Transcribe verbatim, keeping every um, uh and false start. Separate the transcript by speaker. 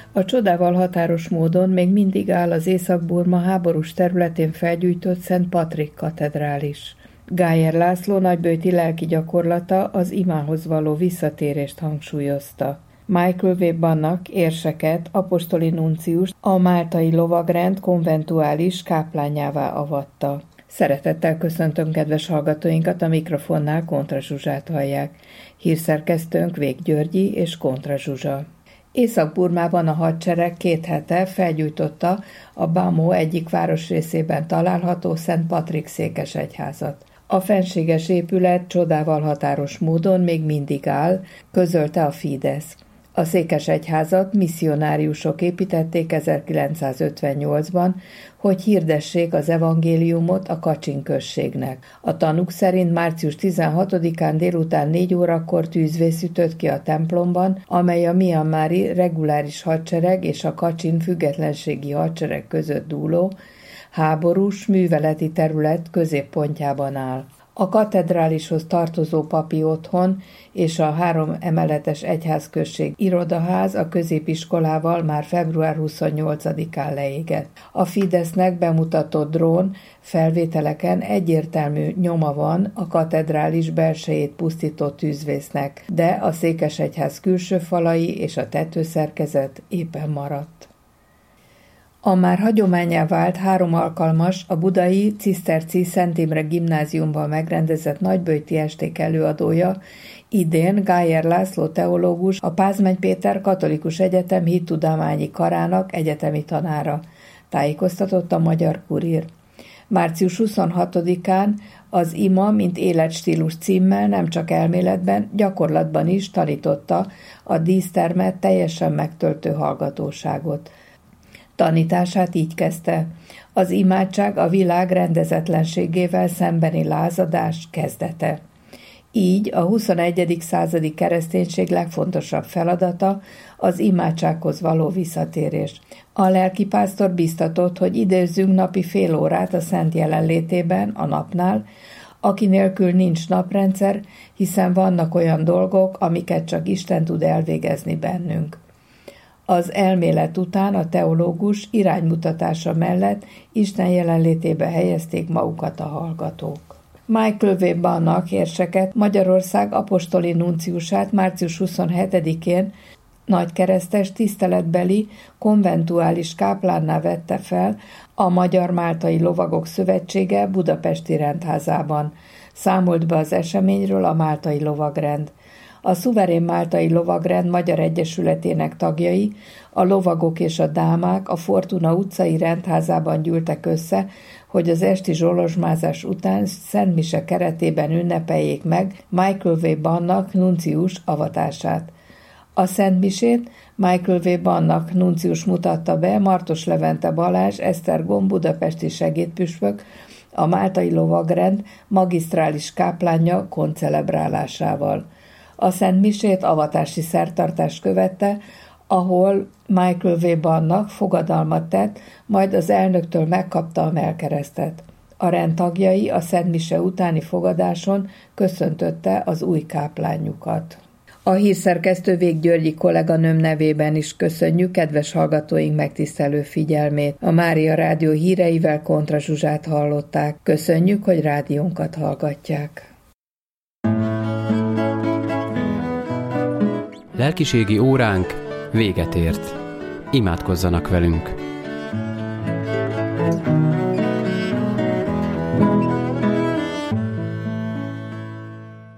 Speaker 1: A csodával határos módon még mindig áll az Észak-Burma háborús területén felgyújtott Szent Patrik katedrális. Gájer László nagyböjti lelki gyakorlata az imához való visszatérést hangsúlyozta. Michael W. Bannak érseket, apostoli nunciust a máltai lovagrend konventuális káplányává avatta. Szeretettel köszöntöm kedves hallgatóinkat, a mikrofonnál Kontra Zsuzsát hallják. Hírszerkesztőnk Vég Györgyi és Kontra Zsuzsa. Észak-Burmában a hadsereg két hete felgyújtotta a Bamó egyik városrészében található Szent Patrik székesegyházat. A fenséges épület csodával határos módon még mindig áll, közölte a Fidesz. A székesegyházat misszionáriusok építették ezerkilencszázötvennyolcban, hogy hirdessék az evangéliumot a Kacsin községnek. A tanúk szerint március tizenhatodikán délután négy órakor tűzvész ütött ki a templomban, amely a mianmári reguláris hadsereg és a Kacsin függetlenségi hadsereg között dúló háborús műveleti terület középpontjában áll. A katedrálishoz tartozó papi otthon és a három emeletes egyházközség irodaház a középiskolával már február huszonnyolcadikán leégett. A Fidesznek bemutatott drón felvételeken egyértelmű nyoma van a katedrális belsejét pusztító tűzvésznek, de a székesegyház külső falai és a tetőszerkezet éppen maradt. A már hagyománnyá vált három alkalmas a budai Ciszterci Szent Imre gimnáziumban megrendezett nagyböjti esték előadója, idén Gájer László teológus, a Pázmány Péter Katolikus Egyetem hittudományi karának egyetemi tanára, tájékoztatott a Magyar Kurír. március huszonhatodikán az ima, mint életstílus címmel nem csak elméletben, gyakorlatban is tanította a dísztermet teljesen megtöltő hallgatóságot. Tanítását így kezdte: az imádság a világ rendezetlenségével szembeni lázadás kezdete. Így a huszonegyedik századi kereszténység legfontosabb feladata az imádsághoz való visszatérés. A lelkipásztor biztatott, hogy időzzünk napi fél órát a Szent jelenlétében, a napnál, aki nélkül nincs naprendszer, hiszen vannak olyan dolgok, amiket csak Isten tud elvégezni bennünk. Az elmélet után a teológus iránymutatása mellett Isten jelenlétébe helyezték magukat a hallgatók. Michael W. Bannak érseket, Magyarország apostoli nunciusát március huszonhetedikén nagykeresztes tiszteletbeli konventuális káplánná vette fel a Magyar Máltai Lovagok Szövetsége budapesti rendházában. Számolt be az eseményről a Máltai Lovagrend. A szuverén Máltai Lovagrend Magyar Egyesületének tagjai, a lovagok és a dámák a Fortuna utcai rendházában gyűltek össze, hogy az esti zsolozsmázás után szentmise keretében ünnepeljék meg Michael W. Bannak nuncius avatását. A szentmisét Michael W. Bannak nuncius mutatta be Martos Levente Balázs Esztergom budapesti segédpüspök a Máltai Lovagrend magisztrális káplánja koncelebrálásával. A szentmisét avatási szertartás követte, ahol Michael W. Bannak fogadalmat tett, majd az elnöktől megkapta a mellkeresztet. A rend tagjai a szentmise utáni fogadáson köszöntötte az új káplányukat. A hírszerkesztő Vég Györgyi kolléganőm nevében is köszönjük kedves hallgatóink megtisztelő figyelmét. A Mária Rádió híreivel Kontra Zsuzsát hallották. Köszönjük, hogy rádiónkat hallgatják.
Speaker 2: Lelkiségi óránk véget ért. Imádkozzanak velünk!